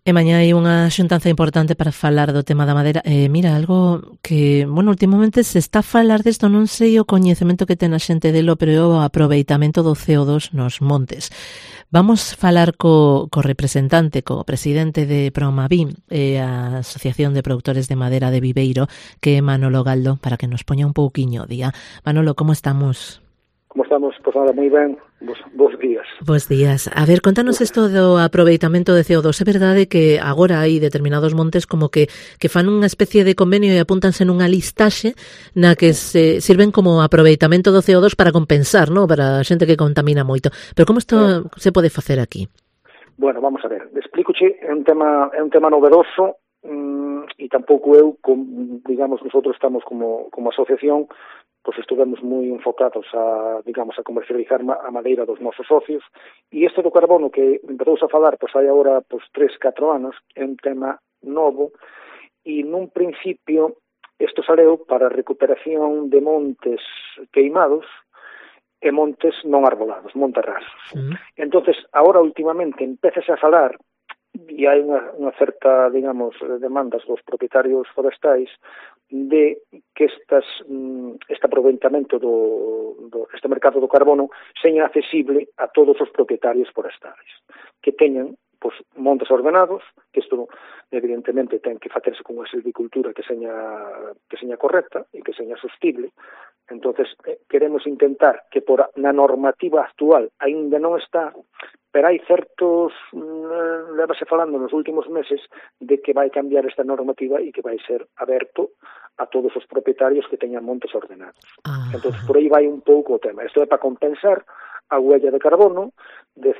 E mañá hai unha xuntanza importante para falar do tema da madeira. Mira, algo que, bueno, últimamente se está a falar desto, non sei o coñecemento que ten a xente delo, pero é o aproveitamento do CO2 nos montes. Vamos falar co representante, co presidente de Promaví, a Asociación de Produtores de Madera de Viveiro, que é Manolo Galdo, para que nos poña un pouquiño o día. Manolo, como estamos? Como estamos? Pois nada, moi ben. Bos días. Bos días. A ver, contanos isto do aproveitamento de CO2. É verdade que agora hai determinados montes como que fan unha especie de convenio e apúntanse nunha listaxe na que se sirven como aproveitamento do CO2 para compensar, ¿no? Para a xente que contamina moito. Pero como isto se pode facer aquí? Bueno, vamos a ver. Explícoche, é un tema novedoso e tampouco eu, digamos, nosotros estamos como asociación, pois estuvemos moi enfocados a comercializar a madeira dos nosos socios, e este do carbono que empezouse a falar, pois hai agora 3-4 anos, é un tema novo, e nun principio isto saleu para a recuperación de montes queimados e montes non arbolados, montes rasos. Entonces, agora últimamente empezase a falar, e hai unha certa, digamos, demandas dos propietarios forestais de que este aproveitamento este mercado do carbono seña accesible a todos os propietarios forestais, que teñan montes ordenados, que isto evidentemente ten que facerse con unha silvicultura que seña correcta e que seña sostible. Entonces queremos intentar que na normativa actual aínda non está, pero hai certos, levase falando nos últimos meses, de que vai cambiar esta normativa e que vai ser aberto a todos os propietarios que teñan montes ordenados. Entonces por aí vai un pouco o tema. Isto é para compensar a huella de carbono de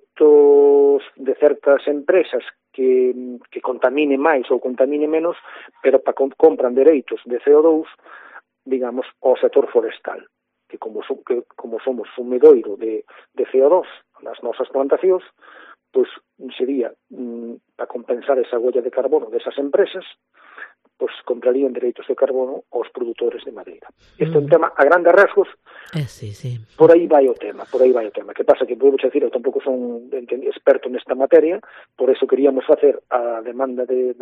certas empresas que contamine máis ou contamine menos, pero compran dereitos de CO2, digamos, ao sector forestal, que como somos sumidoiro de CO2 nas nosas plantacións, pois sería para compensar esa huella de carbono desas empresas, pois comprarían dereitos de carbono aos produtores de madeira. Isto é un tema a grandes rasgos. Sí. Por aí vai o tema. Que pasa que, vou dicir, eu tampouco son experto nesta materia, por eso queríamos facer a demanda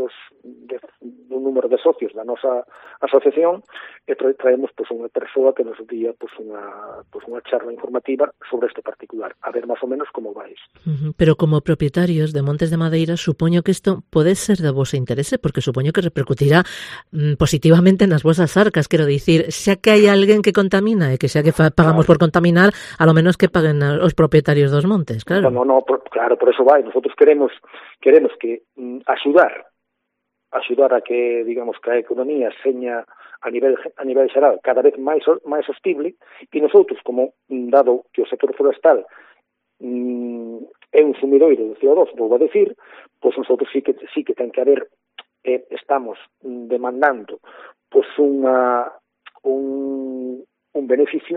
dun número de socios da nosa asociación, e traemos unha persoa que nos día unha charla informativa sobre este particular, a ver máis ou menos como vai isto. Pero como propietarios de montes de madeira, supoño que isto pode ser de vosa interese, porque supoño que repercutirá positivamente nas vosas arcas, quero dicir, xa que hai alguén que contamina e que xa que pagamos por contaminar, a lo menos que paguen os propietarios dos montes, claro. Claro, por eso vai. Nosotros queremos que axudar a que, digamos, que a economía seña a nivel xeral cada vez máis sostible, e nosotros, como dado que o sector forestal é un sumidoiro de CO2, vou a decir, pois nosotros sí que ten que haber, estamos demandando un beneficio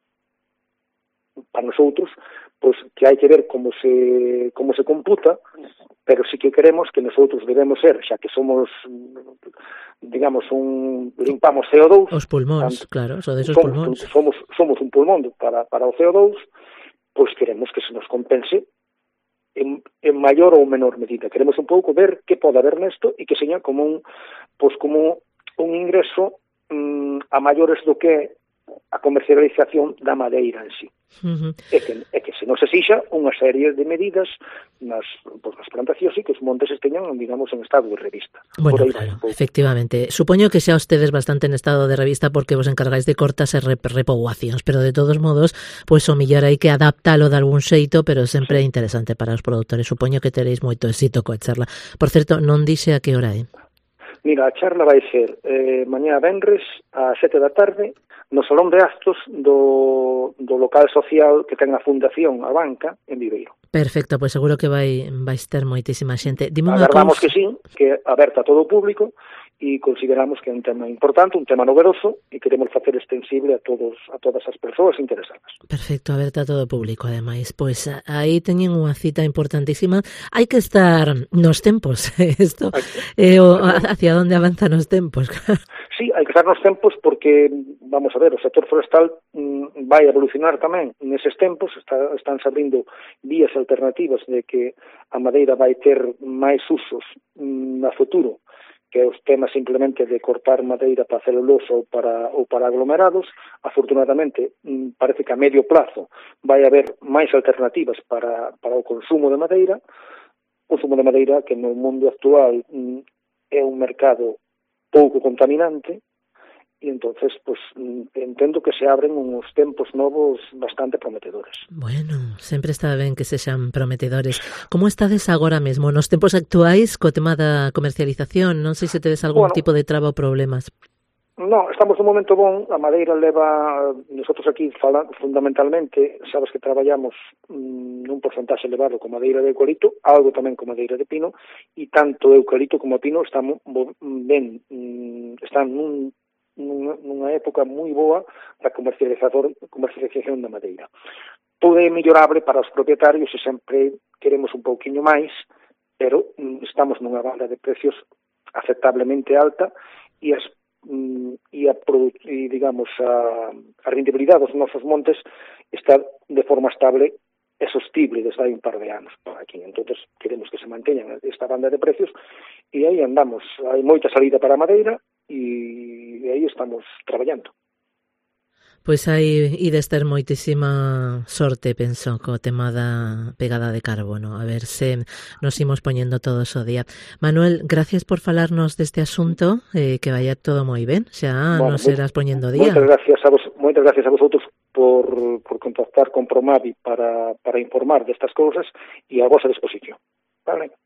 para nosotros, pois que hai que ver como se computa, pero sí que queremos que nosotros debemos ser, xa que somos, digamos, limpamos CO2. Os pulmóns, claro, son desos pulmóns. Somos un pulmón para o CO2, pois queremos que se nos compense en maior ou menor medida. Queremos un pouco ver que pode haber nesto e que seña como un ingreso a maiores do que a comercialización da madeira en sí. É que se nos exixa unha serie de medidas nas plantacións e que os montes esteñan, digamos, en estado de revista. Bueno, claro, efectivamente. Supoño que xa ustedes bastante en estado de revista porque vos encargáis de cortas e repoboacións, pero de todos modos, pois o millor hai que adaptalo de algún xeito, pero sempre é interesante para os produtores. Supoño que teréis moito éxito coa charla. Por certo, non dixe a que hora é? Mira, a charla vai ser mañá venres a 7 da tarde no Salón de Actos do local social que ten a Fundación A Banca en Viveiro. Perfecto, pois seguro que vais ter moitísima xente. Dime unha Agardamos cousa. que sí, que é aberta a todo o público e consideramos que é un tema importante, un tema novedoso, e queremos facer extensible a todas as persoas interesadas. Perfecto, aberta a todo o público, ademais. Pois aí teñen unha cita importantísima. Hai que estar nos tempos, isto hacia onde avanzan os tempos. Sí, hai que estar nos tempos porque, vamos a ver, o sector forestal vai evolucionar tamén neses tempos, están se abrindo vías alternativas de que a madeira vai ter máis usos no futuro, que é os temas simplemente de cortar madeira para celulosa ou para aglomerados. Afortunadamente, parece que a medio plazo vai haber máis alternativas para o consumo de madeira que no mundo actual é un mercado pouco contaminante, e entonces pues entendo que se abren uns tempos novos bastante prometedores. Bueno, sempre está ben que sexan prometedores. Como estades agora mesmo nos tempos actuais co tema da comercialización? Non sei se tedes algún tipo de traba ou problemas. No, estamos nun momento bon, a madeira leva, nosotros aquí fundamentalmente, sabes que traballamos nun porcentaxe elevado con madeira de eucalipto, algo tamén con madeira de pino, e tanto eucalipto como pino están ben, están nunha época moi boa da comercialización da madeira. Todo é mellorable para os propietarios e sempre queremos un pouquiño máis, pero estamos nunha banda de precios aceptablemente alta e a rendibilidade dos nosos montes está de forma estable e sostible desde hai un par de anos aquí. Entonces queremos que se manteñan esta banda de precios e aí andamos. Hai moita salida para a madeira e aí estamos traballando. Pois aí ides ter moitísima sorte, penso, co tema da pegada de carbono. A ver se nos imos poñendo todos o día. Manuel, gracias por falarnos deste asunto, que vaya todo moi ben, xa nos serás poñendo día. Moitas gracias a vosotros por contactar con Promavi para informar destas cousas e a vosa disposición. Vale.